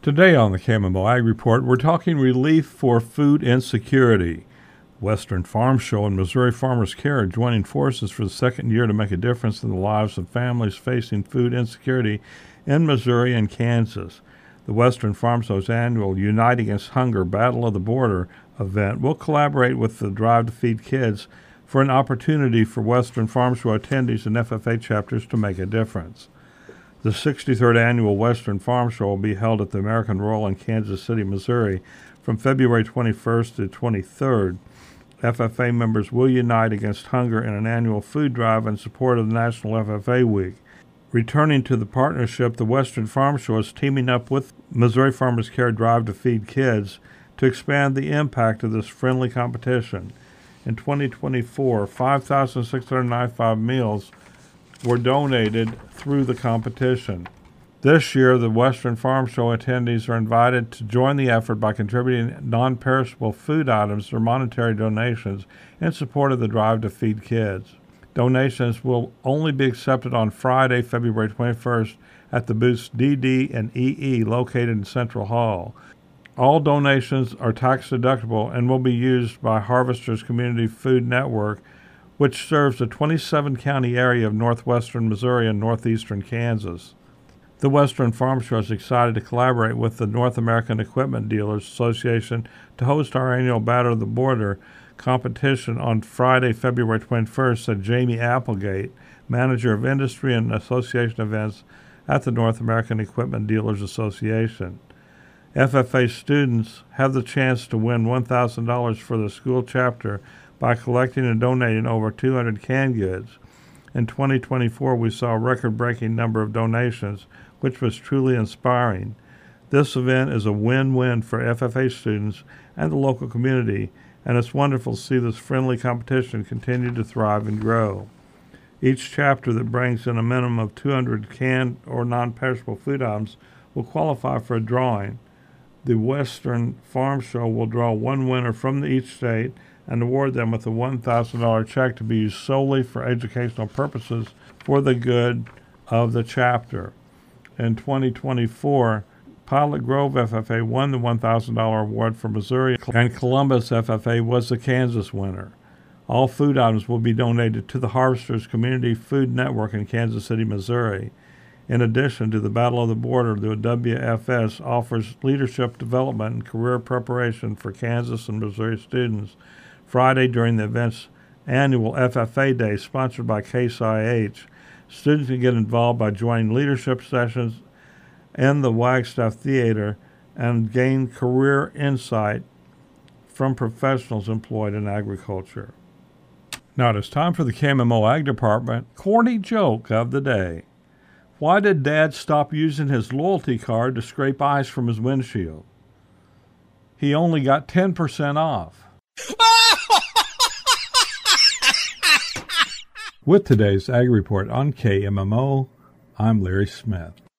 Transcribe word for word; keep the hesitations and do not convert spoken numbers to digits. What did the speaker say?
Today on the K M M O Ag Report, we're talking relief for food insecurity. Western Farm Show and Missouri Farmers Care are joining forces for the second year to make a difference in the lives of families facing food insecurity in Missouri and Kansas. The Western Farm Show's annual Unite Against Hunger Battle of the Border event will collaborate with the Drive to Feed Kids for an opportunity for Western Farm Show attendees and F F A chapters to make a difference. The sixty-third Annual Western Farm Show will be held at the American Royal in Kansas City, Missouri from February twenty-first to twenty-third. F F A members will unite against hunger in an annual food drive in support of the National F F A Week. Returning to the partnership, the Western Farm Show is teaming up with Missouri Farmers Care Drive to Feed Kids to expand the impact of this friendly competition. In twenty twenty-four, five thousand six hundred ninety-five meals were donated through the competition. This year, the Western Farm Show attendees are invited to join the effort by contributing non-perishable food items or monetary donations in support of the Drive to Feed Kids. Donations will only be accepted on Friday, February twenty-first at the booths D D and E E located in Central Hall. All donations are tax-deductible and will be used by Harvesters Community Food Network, which serves the twenty-seven county area of northwestern Missouri and northeastern Kansas. The Western Farm Show is excited to collaborate with the North American Equipment Dealers Association to host our annual Battle of the Border competition on Friday, February twenty-first, said Jamie Applegate, Manager of Industry and Association Events at the North American Equipment Dealers Association. F F A students have the chance to win one thousand dollars for the school chapter by collecting and donating over two hundred canned goods. In twenty twenty-four, we saw a record-breaking number of donations, which was truly inspiring. This event is a win-win for F F A students and the local community, and it's wonderful to see this friendly competition continue to thrive and grow. Each chapter that brings in a minimum of two hundred canned or non-perishable food items will qualify for a drawing. The Western Farm Show will draw one winner from each state and award them with a one thousand dollars check to be used solely for educational purposes for the good of the chapter. In twenty twenty-four, Pilot Grove F F A won the one thousand dollars award for Missouri, and Columbus F F A was the Kansas winner. All food items will be donated to the Harvesters Community Food Network in Kansas City, Missouri. In addition to the Battle of the Border, the W F S offers leadership development and career preparation for Kansas and Missouri students. Friday, during the event's annual F F A Day, sponsored by Case I H, students can get involved by joining leadership sessions in the Wagstaff Theater and gain career insight from professionals employed in agriculture. Now it is time for the K M M O Ag Department corny joke of the day. Why did Dad stop using his loyalty card to scrape ice from his windshield? He only got ten percent off. With today's Ag Report on K M M O, I'm Larry Smith.